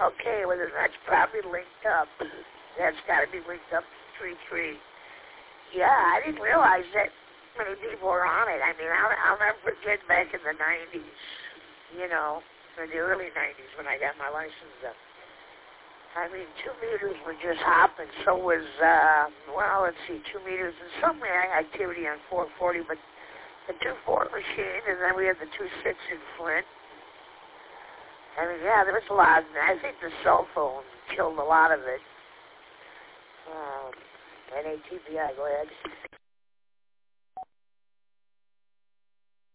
Okay, well, that's probably linked up. That's got to be linked up to 3-3. Yeah, I didn't realize that many people were on it. I mean, I'll never forget back in the 90s, you know, in the early 90s when I got my license up. I mean, 2 meters were just hopping. So was, well, let's see, 2 meters and some activity on 440, but the 2.4 machine, and then we had the 2.6 in Flint. I mean, yeah, there was a lot. I think the cell phone killed a lot of it. NATBI, go ahead.